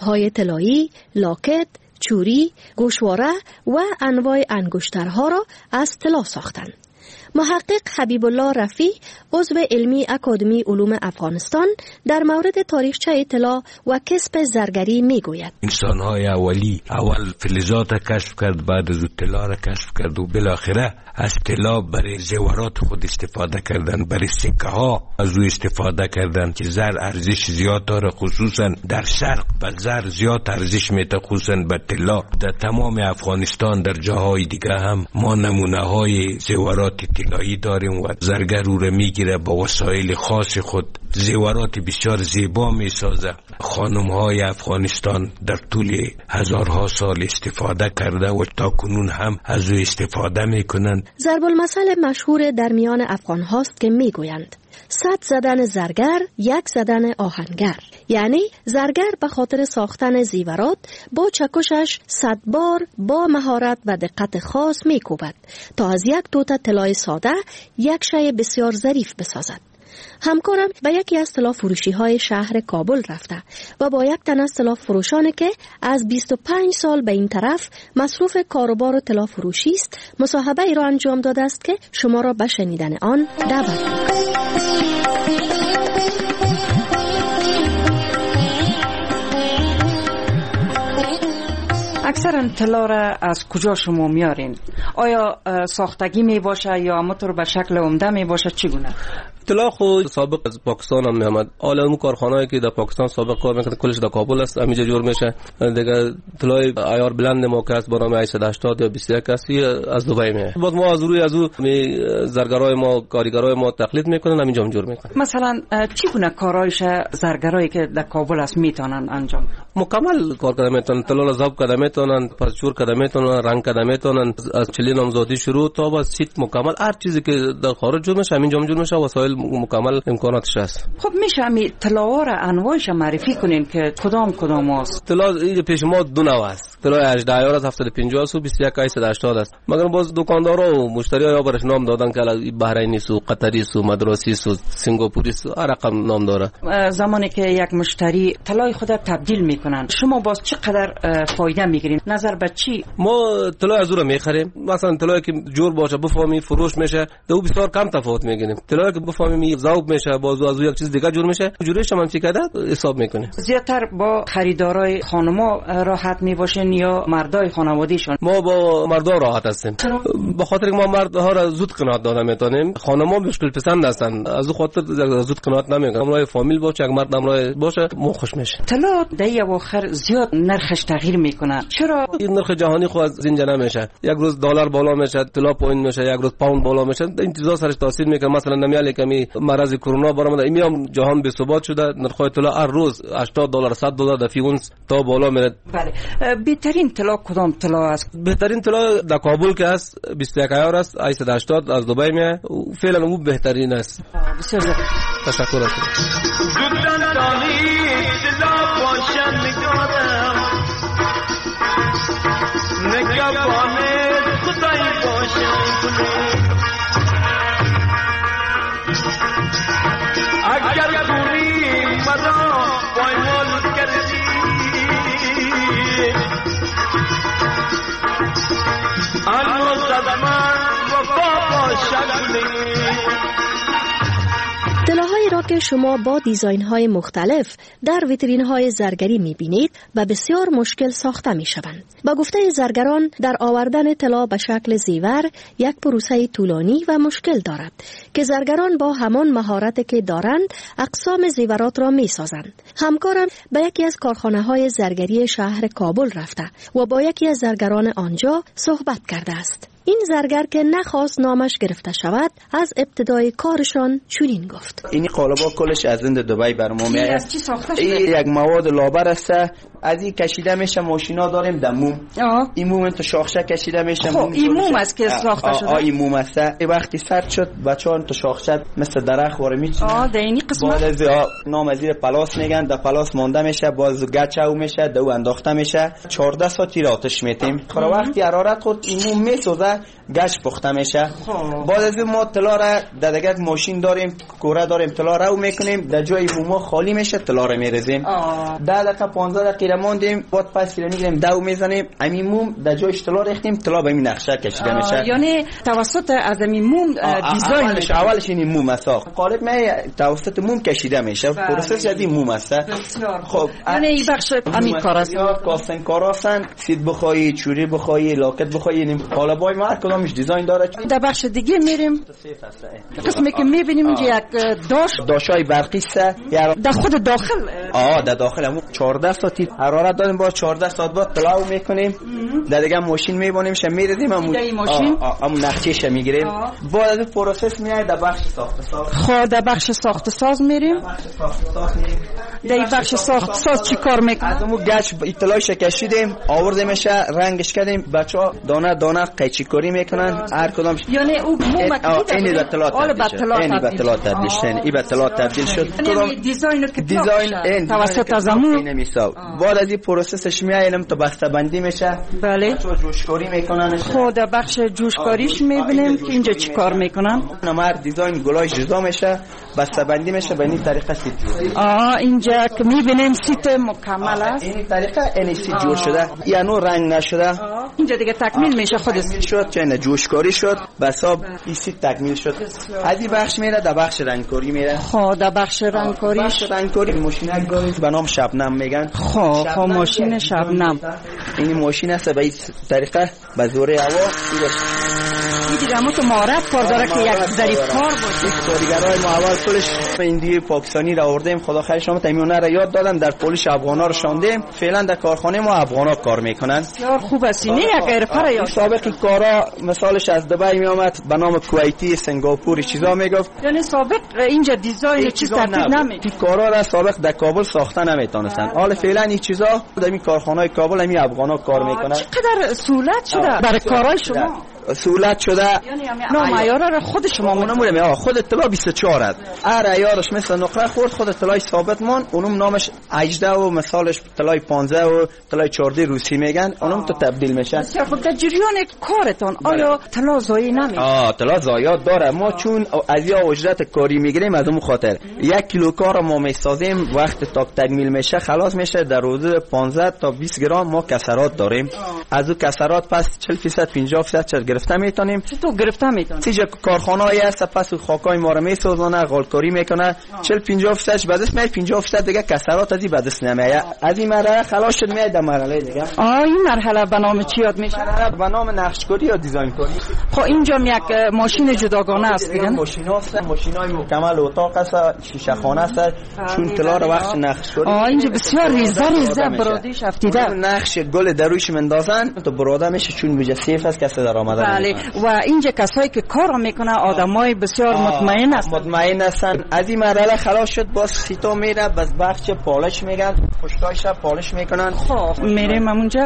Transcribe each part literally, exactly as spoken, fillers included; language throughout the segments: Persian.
های طلایی، لاکت، چوری، گوشواره و انواع انگشترها را از طلا ساختند. محقق حبیب الله رفیع عضو علمی اکادمی علوم افغانستان در مورد تاریخچه طلا و کسب زرگری میگوید: انسان‌های اولی اول فلزات کشف کرد، بعد از طلا را کشف کرد و بالاخره از طلا برای زیورات خود استفاده کردن، برای سکه ها از او استفاده کردن که زر ارزش زیاد داره، خصوصا در شرق و زر زیاد ارزش میده، خصوصا به طلا. در تمام افغانستان در جاهای دیگه هم ما نمونه های زیورات طلایی داریم و زرگر او را میگیره با وسایل خاص خود، زیورات بسیار زیبا میسازه. خانم های افغانستان در طول هزارها سال استفاده کرده و تا کنون هم از او استفاده میکنند. ضرب المثل مشهور در میان افغان هاست که میگویند صد زدن زرگر یک زدن آهنگر، یعنی زرگر به خاطر ساختن زیورات با چکشش صد بار با مهارت و دقت خاص میکوبد تا از یک توته طلای ساده یک شی بسیار ظریف بسازد. همکارم به یکی از طلا فروشی های شهر کابل رفته و با یک تن از طلا فروشانی که از بیست و پنج سال به این طرف مصروف کاروبار طلا فروشی است مصاحبه ای را انجام داده است که شما را به شنیدن آن دعوت می‌کنم. اکثرا طلا را از کجا شما میارین؟ آیا ساختگی می باشه یا همونطور به شکل عمده می باشه؟ چگونه؟ طلا خود سابق از پاکستان هم میامد. حالا اون کارخانه‌ای که در پاکستان سابق کار میکنه کلش در کابل است، همینجا جور میشه. دیگه طلای عیار بلند ما که است با نام هشتصد و هشتاد یا بیست و یک است از دبی میاد. بعد ما از روی از او زرگرای ما کارگرای ما تقلید میکنن، همینجا جور میکنن. مثلا چگونه کارایش زرگرایی که در کابل است میتونن انجام؟ مکمل کار کردن میتونن، طلا را ضبط کردن میتونن، پس چور کردن میتونن، رنگ کردن میتونن، از چلی نامزادی شروع تا با سیت مکمل هر چیزی که در خارج جور میشه همینجا جور میشه، وسایل مکمل امکاناتش هست. خب میشه می طلا را انواعش معرفی کنین که کدام کدام است؟ طلا پیش ما دو نوع است. طلا هجده عیار است، هفتصد و پنجاه است و بیست و یک هشتصد و هشتاد است. مگر باز دکاندارا و مشتری‌ها برش نام دادن که بحرینی است و قطری است و مدراسی است و سنگاپوری است، هر رقم نام داره. زمانی که یک مشتری طلای خود تبدیل میکنن شما باز چقدر فایده میگیرین؟ نظر به چی؟ ما طلا از اون میخریم. مثلا طلایی که جور باشه بفهمی فروش میشه، دو بسیار کم تفاوت میگیریم. طلایی که بفهمی ذوب میشه باز از یک چیز دیگه جور میشه، جورش هم چی کرده حساب میکنه. زیاتر با خریدارای خانما راحت میباشین یا مردای خانوادهشون؟ ما با مردا راحت هستیم. به خاطر اینکه ما مردها را زود قناعت دادن میتونیم. خانما مشکل پسند هستن، از اون خاطر زود قناعت نمیکنن. امرای فامیل باشه، یک مرد امرای باشه، ما خوش میشه. طلا در اواخر زیاد نرخش تغییر میکنه. چرا؟ این نرخ جهانی خود از اینجا نمیشه. یک روز دلار بالا میشه، طلا پایین میشه، یک روز پوند بالا میشه. این چیزا سرش تاثیر میکنه. مثلا نمیاله کمی مرض کرونا برآمده، این جهان بی ثبات شده، نرخ طلا هر روز هشتاد دلار صد دلار در فی اونس تا بالا میره. بله. بهترین طلا کدام طلا است؟ بهترین طلا در کابل که است بیست و یک عیار است، هشتصد و هشتاد از دبی میاد. فعلا اون بهترین است. بسیار زیاد تشکر ازت. اگر کوری مرا پایمال کردی آن زدمان وفا باشد. طلاهایی را که شما با دیزاین های مختلف در ویترین های زرگری می بینید و بسیار مشکل ساخته می شوند. با گفته زرگران در آوردن طلا به شکل زیور یک پروسه طولانی و مشکل دارد که زرگران با همان مهارت که دارند اقسام زیورات را می سازند. همکارم به یکی از کارخانه های زرگری شهر کابل رفته و با یکی از زرگران آنجا صحبت کرده است. این زرگر که نخواست نامش گرفته شود از ابتدای کارشان چنین گفت: این قالبا کلش از هند دبی برام میاد. از چی ساخته شده؟ این یک مواد لابر است، از این کشیده میشه. ماشینا داریم در موم. این موم تو شاخشه کشیده میشه. خب این موم است که ساخته شده. آ این موم است. وقتی سرد شد بچه‌ها تو شاخشه مثل درخت واره میچینن. آ در این قسمت بعد از نام از این پلاس میگن، در پلاس مونده میشه، باز گچو میشه، دو انداخته میشه. چهارده ساعت آتش میتیم. خب وقتی حرارت خورد این موم میسوزه، گچ پخته میشه. بعد از ما طلا را در دیگه ماشین داریم، کوره داریم، طلا رو میکنیم، در جای موم خالی میشه، طلا رو میریزیم. ده دقیقه پانزده دقیقه را ماندیم بعد پس را میگیریم دو میزنیم همین موم در جایش طلا ریختیم طلا به این نقشه کشیده میشه یعنی توسط از این موم دیزاین اولش اولش این موم است قالب می توسط موم کشیده میشه پروسس از این موم است خب یعنی این بخش همین کار است کاستن کار هستن سید بخوایی چوری بخوایی لاکت بخوایی این قالبای ما هر کدامش دیزاین داره در بخش دیگه میریم قسمی که میبینیم اینجا یک داش داشای برقی است در خود داخل آه در داخل همون چهارده ساعتی حرارت دادیم با چهارده ساعت بعد طلاو میکنیم در دیگه ماشین میبونیم ش میریزیم همون ماشین همون نقشهش میگیریم بعد از پروسس میاد در بخش ساخت ساز خب در بخش ساخت ساز میریم بخش ساخت ساز میریم در بخش ساخت ساز چی کار میکنه از اون گچ اطلاعش کشیدیم آوردیمش رنگش کردیم بچا دانه دانه قیچی کاری میکنن هر کدام یعنی او مومک این به طلا این به طلا تبدیل شد این به طلا تبدیل شد یعنی دیزاین که دیزاین توسط از امون این میساو بعد از این پروسسش میایم تا بسته بندی میشه بله بچا جوشکاری میکنن خود در بخش جوشکاریش میبینیم که اینجا چی کار میکنن نمر دیزاین گلای جدا میشه بسته بندی میشه به این طریقه سیت آه اینجا که میبینیم سیت مکمل است این طریقه این سیت جور شده یعنی رنگ نشده اینجا دیگه تکمیل میشه خودش تکمیل شد چه جوشکاری شد بس حساب این سیت تکمیل شد از این بخش میره در بخش رنگکاری میره خب در بخش رنگکاری بخش رنگکاری ماشین گاریز به نام شبنم میگن خب خب ماشین شبنم این ماشین است به این طریقه به زور هوا این دیگه همون تو مهارت کار داره که یک ظریف کار باشه. کارگرای ما اول پولش این دیگه پاکستانی را آوردیم خدا خیر شما تمیونه را یاد دادن در پولش افغانا رو شاندیم فعلا در کارخانه ما افغانا کار میکنن. بسیار خوب است نه یک حرفه را یاد. سابقی کارا مثالش از دبی می آمد به نام کویتی سنگاپوری چیزا میگفت. یعنی سابق اینجا دیزاین چیز ترتیب نمی. این کارا را سابق در کابل ساخته نمیتونستن. حالا فعلا این چیزا در این کارخانه کابل همین افغانا کار میکنن. چقدر سهولت شده برای کارهای شما. سهولت شده نه معیار را خود شما مونمونه می خود اطلاع بیست و چهار است هر عیارش مثل نقره خورد خود اطلاعی ثابت مان اونم نامش هجده و مثالش اطلاعی پانزده و اطلاعی چهارده روسی میگن اونم تو تبدیل میشه. بسیار خود در جریان کارتان آیا طلا ضایع نمیشه؟ آه طلا ضایعات داره ما چون از یا اجرت کاری میگیریم از اون خاطر یک کیلو کار ما میسازیم وقت تا تکمیل میشه خلاص میشه در حدود پانزده تا بیست گرم ما کسرات داریم از اون کسرات پس چهل درصد پنجاه درصد گرفته میتونیم. تو گرفته میتونیم سیجا کارخانه‌ای هست پس خاکای ما رو میسازونه غالکاری میکنه چهل پنجاه درصد بعد از میاد پنجاه درصد دیگه کسرات از این بعد از نمیاد از این مرحله خلاص شد میاد در مرحله دیگه. آ این مرحله به نام چی یاد میشه؟ به نام نقشکاری یا دیزاین کاری. خب اینجا یک ماشین جداگانه است دیگه. ماشین هست ماشینای مکمل اتاق است شیشه خانه است چون طلا رو وقت نقشکاری. آ اینجا بسیار ریزه ریزه برادیش افتیده. نقش گل در رویش مندازن تو براده میشه چون میگه سیف است کسی در آمده. بله و اینجا کسایی که کار میکنه آدمای بسیار مطمئن هستن. مطمئن هستن. از این مرحله خلاص شد باز سیتا میره باز بخش پالش میگن پشتایش پالش میکنن. خب میریم اونجا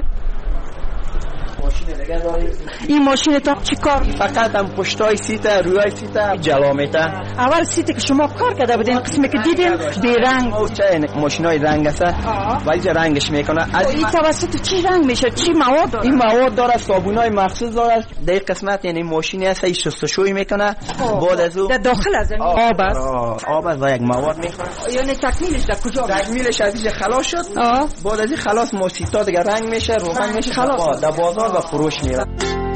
ماشین دیگه داریم. این ماشین تا چی کار؟ فقط هم پشتای سیت روی سیت جلا میته. اول سیت که شما کار کرده بودین قسمی که دیدین بی رنگ چه ماشینای رنگ است ولی رنگش میکنه. از این توسط چی رنگ میشه چی مواد داره؟ این مواد داره صابونای مخصوص داره در قسمت یعنی ماشینی است این شستشویی میکنه بعد از اون در داخل از آب است آب است و یک مواد میخوره یعنی تکمیلش در کجا تکمیلش از اینجا خلاص شد بعد از این خلاص ماسیتا دیگه رنگ میشه روغن میشه خلاص در بازار و فروش میره.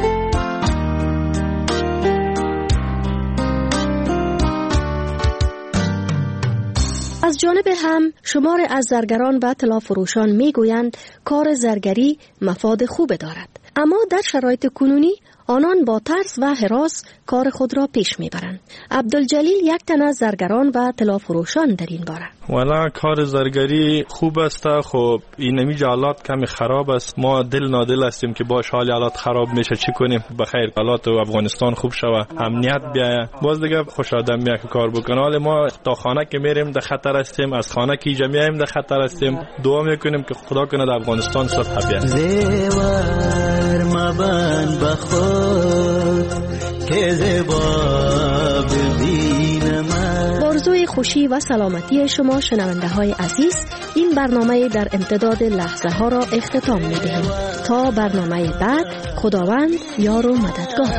از جانب هم شمار از زرگران و طلا فروشان میگویند کار زرگری مفاد خوب دارد اما در شرایط کنونی آنان با ترس و هراس کار خود را پیش میبرند. عبدالجلیل یک تن از زرگران و طلا فروشان در این باره. والا کار زرگری خوب است. خب این نمی حالات کمی خراب است. ما دل نادل هستیم که باش حال حالات خراب میشه چی کنیم بخیر حالات افغانستان خوب شوه امنیت بیاید باز دیگه خوش آدم میاد که کار بکنه. حالا ما تا خانه که میریم در خطر هستیم از خانه که اینجا میایم در خطر هستیم. دعا میکنیم که خدا کنه در افغانستان صلح بیاد. زیور مبن بخور که زیبا ببینم. آرزوی خوشی و سلامتی شما شنونده های عزیز این برنامه در امتداد لحظه ها را اختتام می دهیم تا برنامه بعد خداوند یار و مددگار.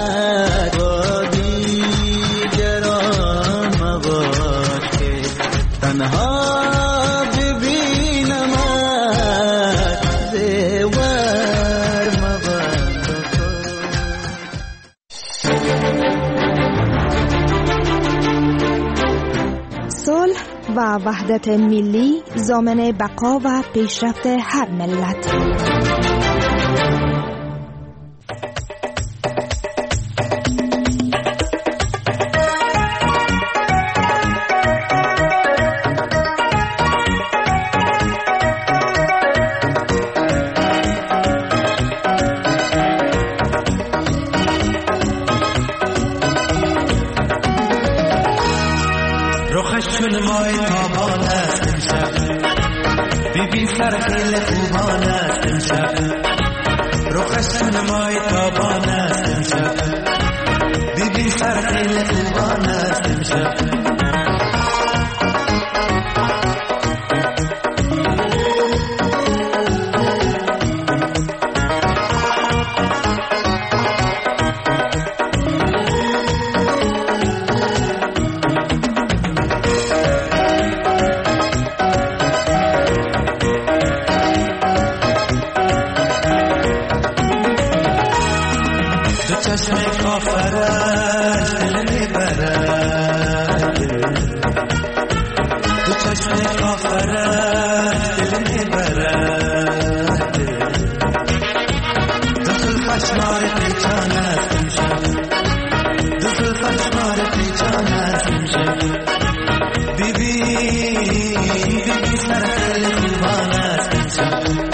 تنها ببینم و وحدت ملی ضامن بقا و پیشرفت هر ملت. چون مای تابان است امشب، ببین سر خیل خوبان است امشب. رخش چون مای تابان است امشب، ببین سر خیل خوبان است امشب. Bibim, bibim, sar khel khubana